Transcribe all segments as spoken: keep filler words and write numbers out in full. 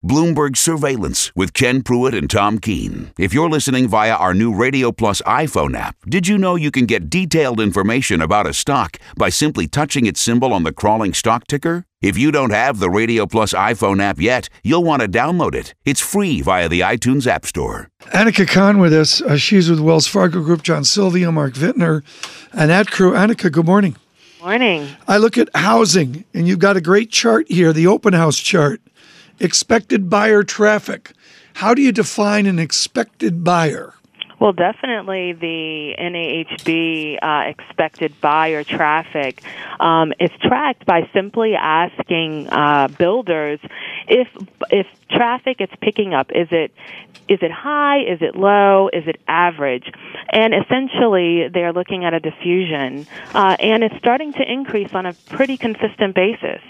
Bloomberg Surveillance with Ken Pruitt and Tom Keene. If you're listening via our new Radio Plus iPhone app, did you know you can get detailed information about a stock by simply touching its symbol on the crawling stock ticker? If you don't have the Radio Plus iPhone app yet, you'll want to download it. It's free via the iTunes App Store. Annika Kahn with us. Uh, she's with Wells Fargo Group, John Silvio, Mark Vittner, and that crew. Annika, good morning. Morning. I look at housing, and you've got a great chart here, the open house chart. Expected buyer traffic. How do you define an expected buyer? Well, definitely the N A H B uh, expected buyer traffic um, is tracked by simply asking uh, builders if if traffic is picking up. Is it is it high? Is it low? Is it average? And essentially, they're looking at a diffusion, uh, and it's starting to increase on a pretty consistent basis.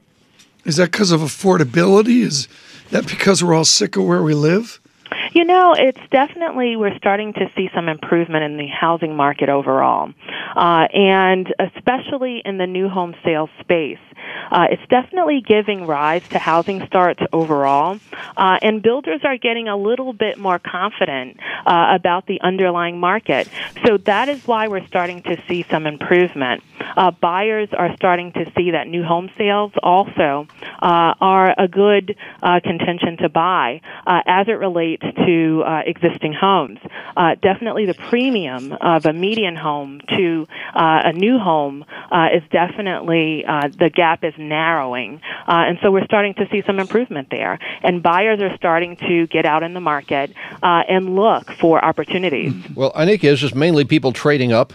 Is that because of affordability? Is that because we're all sick of where we live? You know, it's definitely, we're starting to see some improvement in the housing market overall, uh, and especially in the new home sales space. Uh, it's definitely giving rise to housing starts overall, uh, and builders are getting a little bit more confident uh, about the underlying market. So that is why we're starting to see some improvement. Uh, buyers are starting to see that new home sales also uh, are a good uh, contention to buy uh, as it relates to uh, existing homes. Uh, definitely the premium of a median home to uh, a new home uh, is definitely, uh, the gap is narrowing. Uh, and so we're starting to see some improvement there. And buyers are starting to get out in the market uh, and look for opportunities. Well, Annika, is this mainly people trading up?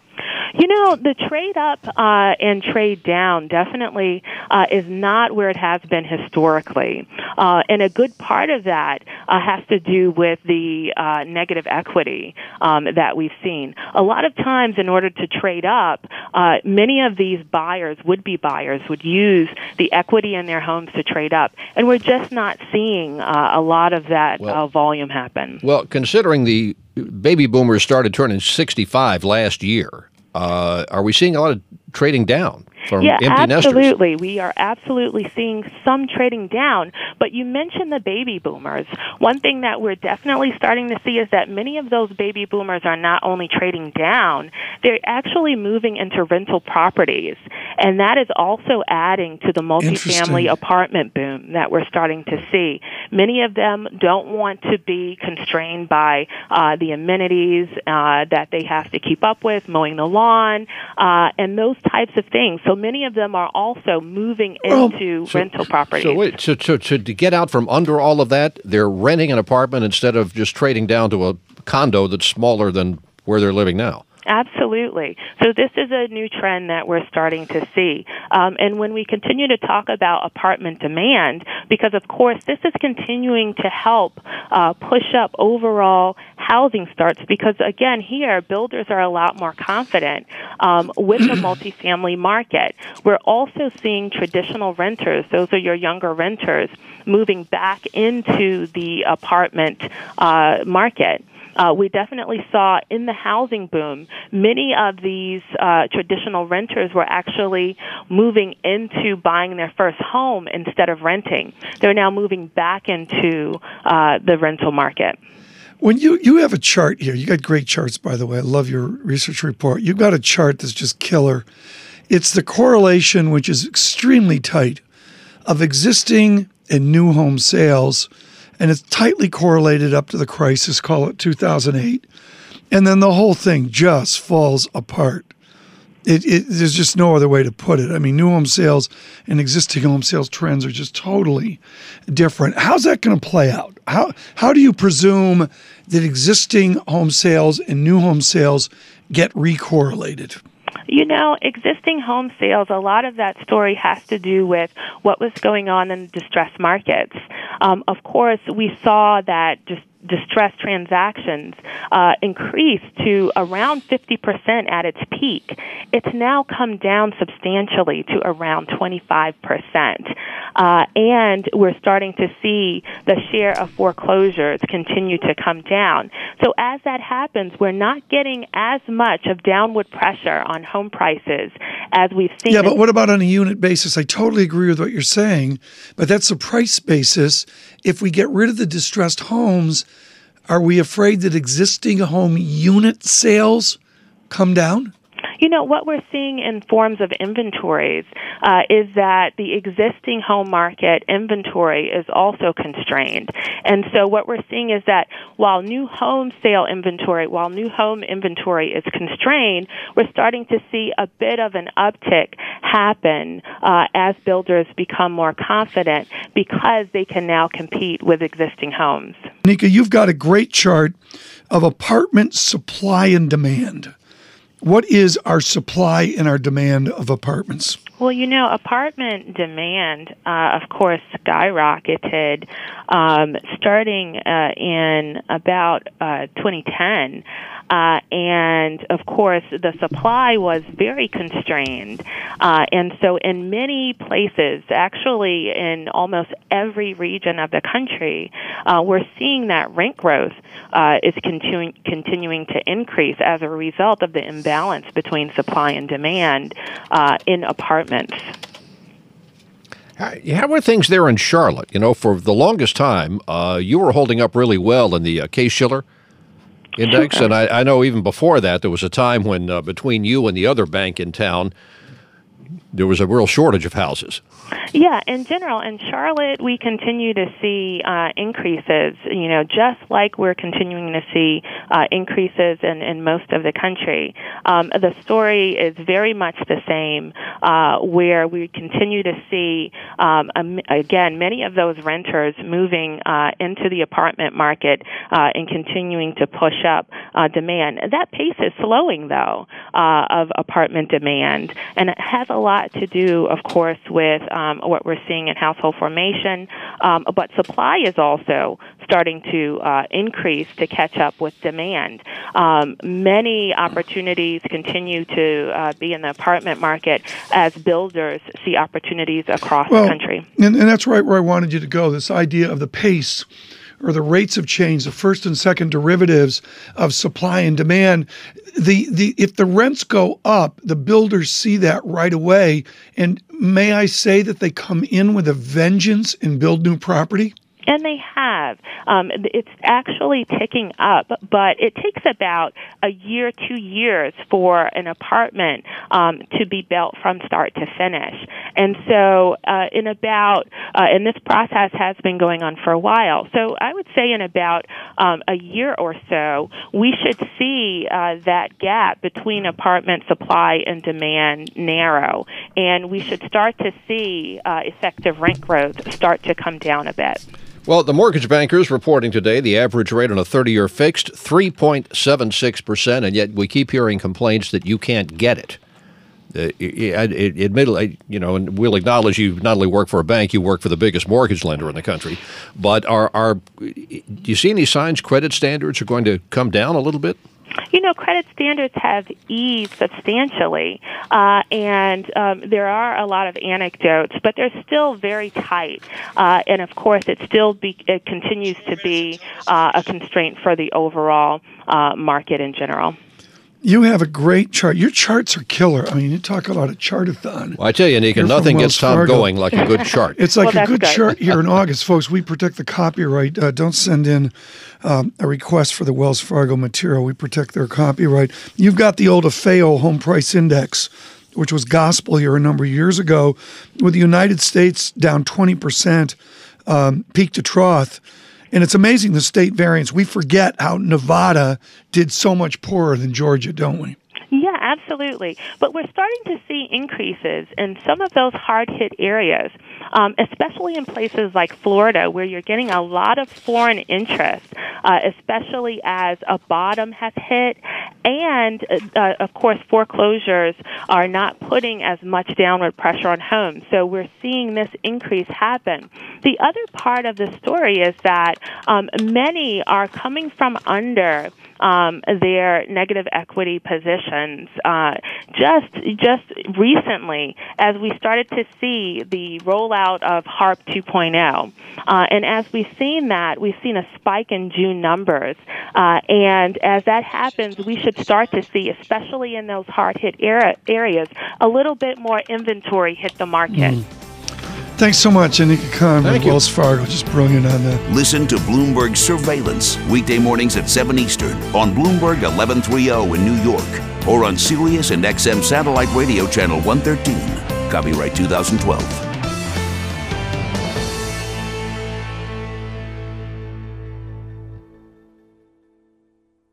You know, the trade up uh, and trade down definitely uh, is not where it has been historically. Uh, and a good part of that uh, has to do with the uh, negative equity um, that we've seen. A lot of times in order to trade up, uh, many of these buyers, would-be buyers, would use the equity in their homes to trade up. And we're just not seeing uh, a lot of that well, uh, volume happen. Well, considering the baby boomers started turning sixty-five last year, Uh, are we seeing a lot of trading down from yeah, empty nesters? Absolutely. We are absolutely seeing some trading down. But you mentioned the baby boomers. One thing that we're definitely starting to see is that many of those baby boomers are not only trading down, they're actually moving into rental properties. And that is also adding to the multifamily apartment boom that we're starting to see. Many of them don't want to be constrained by uh, the amenities uh, that they have to keep up with, mowing the lawn, uh, and those types of things. So many of them are also moving into oh, so, rental properties. So wait, so, so, so to get out from under all of that, they're renting an apartment instead of just trading down to a condo that's smaller than where they're living now. Absolutely. So this is a new trend that we're starting to see. Um, and when we continue to talk about apartment demand, because of course this is continuing to help uh, push up overall housing starts, because again here builders are a lot more confident um, with the multifamily market. We're also seeing traditional renters, those are your younger renters, moving back into the apartment uh, market. Uh, we definitely saw in the housing boom, many of these uh, traditional renters were actually moving into buying their first home instead of renting. They're now moving back into uh, the rental market. When you, you have a chart here, you got great charts, by the way. I love your research report. You've got a chart that's just killer. It's the correlation, which is extremely tight, of existing and new home sales, and it's tightly correlated up to the crisis, call it two thousand eight. And then the whole thing just falls apart. It, it, there's just no other way to put it. I mean, new home sales and existing home sales trends are just totally different. How's that going to play out? How, how do you presume that existing home sales and new home sales get recorrelated? You know, existing home sales, a lot of that story has to do with what was going on in distressed markets. Um, of course, we saw that just distressed transactions uh, increased to around fifty percent at its peak. It's now come down substantially to around twenty-five percent. Uh, and we're starting to see the share of foreclosures continue to come down. So as that happens, we're not getting as much of downward pressure on home prices as we've seen. Yeah, but what about on a unit basis? I totally agree with what you're saying, but that's a price basis. If we get rid of the distressed homes, are we afraid that existing home unit sales come down? You know, what we're seeing in forms of inventories uh, is that the existing home market inventory is also constrained. And so what we're seeing is that while new home sale inventory, while new home inventory is constrained, we're starting to see a bit of an uptick happen uh, as builders become more confident because they can now compete with existing homes. Nika, you've got a great chart of apartment supply and demand. What is our supply and our demand of apartments? Well, you know, apartment demand, uh, of course, skyrocketed um, starting uh, in about uh, twenty ten. Uh, and, of course, the supply was very constrained. Uh, and so in many places, actually in almost every region of the country, uh, we're seeing that rent growth uh, is continuing, continuing to increase as a result of the imbalance between supply and demand uh, in apartments. How were things there in Charlotte? You know, for the longest time, uh, you were holding up really well in the uh, Case-Shiller Index, and I, I know even before that, there was a time when uh, between you and the other bank in town, there was a real shortage of houses. Yeah, in general, in Charlotte, we continue to see uh, increases, you know, just like we're continuing to see uh, increases in, in most of the country. Um, the story is very much the same, uh, where we continue to see, um, um, again, many of those renters moving uh, into the apartment market uh, and continuing to push up uh, demand. That pace is slowing, though, uh, of apartment demand, and it has a lot to do, of course, with Um, what we're seeing in household formation, um, but supply is also starting to uh, increase to catch up with demand. Um, many opportunities continue to uh, be in the apartment market as builders see opportunities across well, the country. And, and that's right where I wanted you to go, this idea of the pace or the rates of change, the first and second derivatives of supply and demand. The the if the rents go up, the builders see that right away. And may I say that they come in with a vengeance and build new property? And they have. Um, it's actually ticking up, but it takes about a year, two years for an apartment um, to be built from start to finish. And so uh, in about, uh, and this process has been going on for a while. So I would say in about um, a year or so, we should see uh, that gap between apartment supply and demand narrow. And we should start to see uh, effective rent growth start to come down a bit. Well, the mortgage bankers reporting today the average rate on a thirty-year fixed, three point seven six percent, and yet we keep hearing complaints that you can't get it. Uh, it, it admittedly, you know, and we'll acknowledge you not only work for a bank, you work for the biggest mortgage lender in the country. But are, are do you see any signs credit standards are going to come down a little bit? You know, credit standards have eased substantially, uh, and um, there are a lot of anecdotes, but they're still very tight. Uh, and, of course, it still be, it continues to be uh, a constraint for the overall uh, market in general. You have a great chart. Your charts are killer. I mean, you talk about a chartathon. Well, I tell you, Nika, nothing gets Tom Fargo. going like a good chart. It's like well, a good good. chart here in August, folks. We protect the copyright. Uh, don't send in um, a request for the Wells Fargo material. We protect their copyright. You've got the old AFEO Home Price Index, which was gospel here a number of years ago, with the United States down twenty percent, um, peak to trough. And it's amazing, the state variance. We forget how Nevada did so much poorer than Georgia, don't we? Yeah, absolutely. But we're starting to see increases in some of those hard-hit areas, um, especially in places like Florida, where you're getting a lot of foreign interest, uh, especially as a bottom has hit. And, uh, of course, foreclosures are not putting as much downward pressure on homes. So we're seeing this increase happen. The other part of the story is that um, many are coming from under Um, their negative equity positions. Uh, just just recently, as we started to see the rollout of HARP two point oh, uh, and as we've seen that, we've seen a spike in June numbers. Uh, and as that happens, we should start to see, especially in those hard-hit era- areas, a little bit more inventory hit the market. Mm. Thanks so much, Anika Khan with Thank you. Wells Fargo. Just brilliant on that. Listen to Bloomberg Surveillance weekday mornings at seven Eastern on Bloomberg eleven thirty in New York or on Sirius and X M Satellite Radio Channel one thirteen. Copyright two thousand twelve.